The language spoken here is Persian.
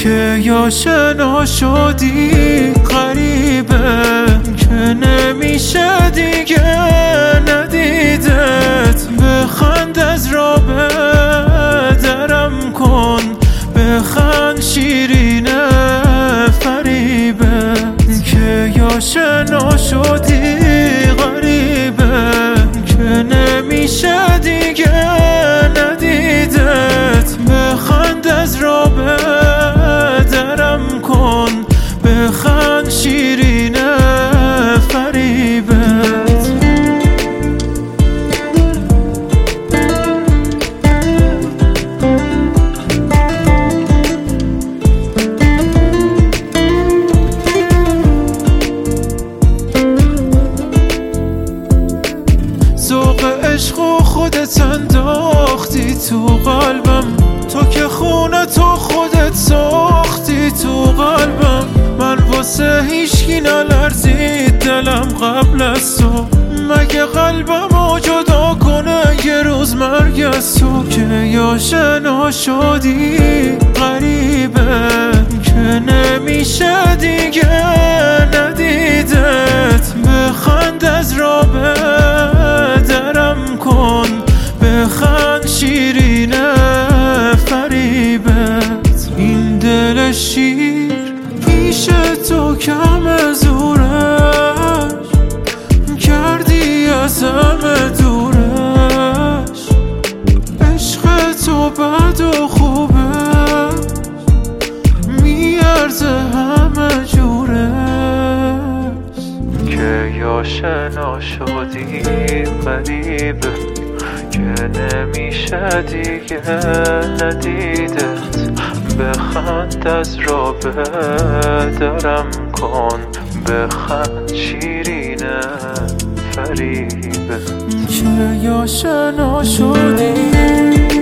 که یا شنا شدی غریبه که نمیشه دیگه ندیدت. بخند از را درم کن، بخند شیرینه فریبه که یا شنا شدی غریبه که نمیشه دیگه ندیدت. بخند از را درم کن، بخند شیرینه فریبت. ذوق عشق و خودت انداختی تو قلبم، تو که خونه تو خودت ساختی تو قلبم. من واسه هیچکی نلرزید دلم قبل از تو، مگه قلبمو جدا کنه یه روز مرگ از تو. که یا شنا شدی غریبه که نمیشه دیگه ندیدت. بخند از را درم کن، بخند شیرینه فریبت. این دل شیر پیش تو کم زورش، کردی از همه دورش. عشق تو بد و خوبه میارزه همه جورش. که یا شنا شدی غریبه که نمیشه دیگه ندیدت. بخند از را درم کن، بخند شیرینه فریبت. که یا شنا شدی